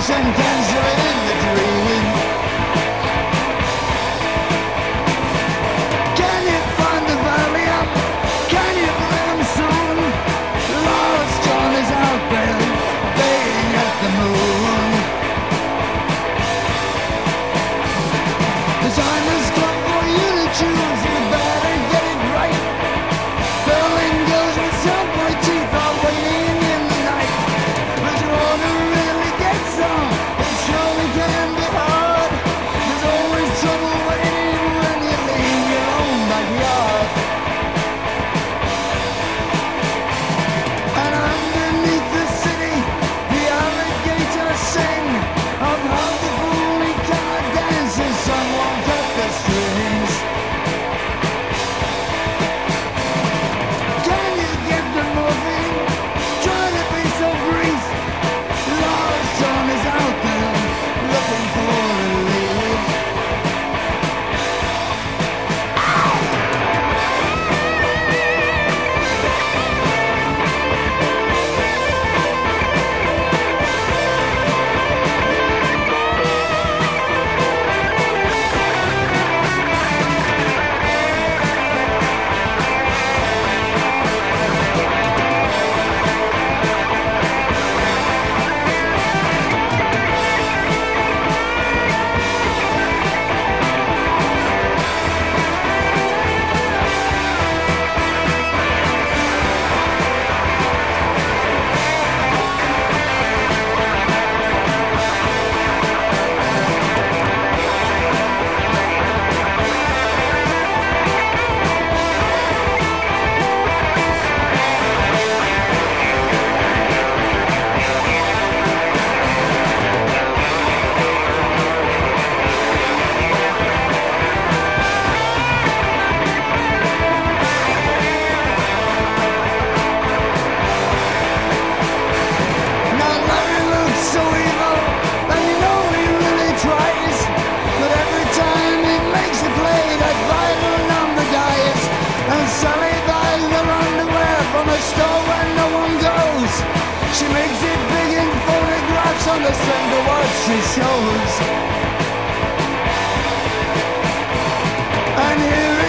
and canceling the dream. Can you find the valium? Can you bring him soon? Lost John is out there, baying at the moon. The time has come for you to choose. You better get it right. Berlin girls with subway teeth are waiting in the night. But you ought to really get some. It surely can be hard. There's always trouble waiting when you leave your own backyard. And underneath the city, the alligators sing of how the fool he cannot dance and someone cut the strings. Can you get the morphine? Try to be so brief. Lost John is out there looking for relief. Now Larry looks so evil, and you know he really tries. But every time he makes a play, that vital number dies. And Sally buys her underwear from a store where no one goes. She makes it big in photographs on the strength of what she shows. And here